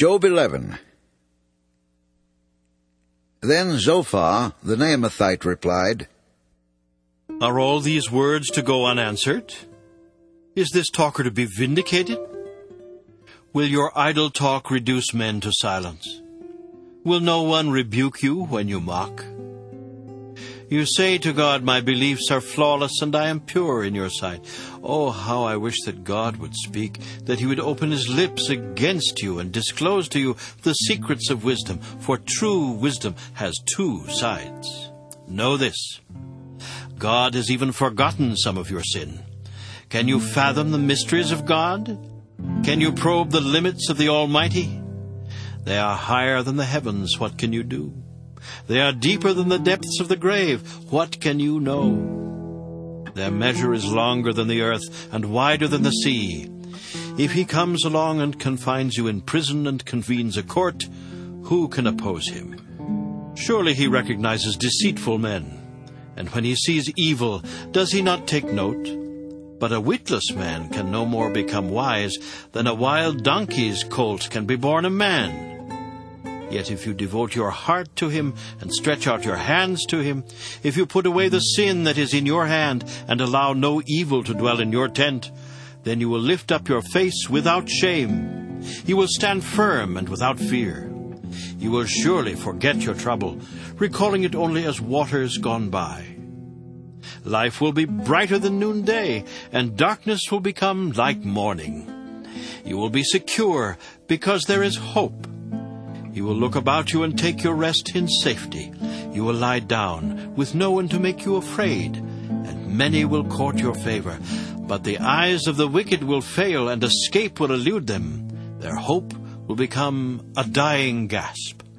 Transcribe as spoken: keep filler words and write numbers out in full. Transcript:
Job eleven. Then Zophar the Naamathite replied, Are all these words to go unanswered? Is this talker to be vindicated? Will your idle talk reduce men to silence? Will no one rebuke you when you mock? You say to God, My beliefs are flawless and I am pure in your sight. Oh, how I wish that God would speak, that he would open his lips against you and disclose to you the secrets of wisdom, for true wisdom has two sides. Know this, God has even forgotten some of your sin. Can you fathom the mysteries of God? Can you probe the limits of the Almighty? They are higher than the heavens. What can you do? They are deeper than the depths of the grave. What can you know? Their measure is longer than the earth and wider than the sea. If he comes along and confines you in prison and convenes a court, who can oppose him? Surely he recognizes deceitful men. And when he sees evil, does he not take note? But a witless man can no more become wise than a wild donkey's colt can be born a man. Yet if you devote your heart to him and stretch out your hands to him, if you put away the sin that is in your hand and allow no evil to dwell in your tent, then you will lift up your face without shame. You will stand firm and without fear. You will surely forget your trouble, recalling it only as waters gone by. Life will be brighter than noonday, and darkness will become like morning. You will be secure because there is hope. You will look about you and take your rest in safety. You will lie down with no one to make you afraid, and many will court your favor. But the eyes of the wicked will fail, and escape will elude them. Their hope will become a dying gasp.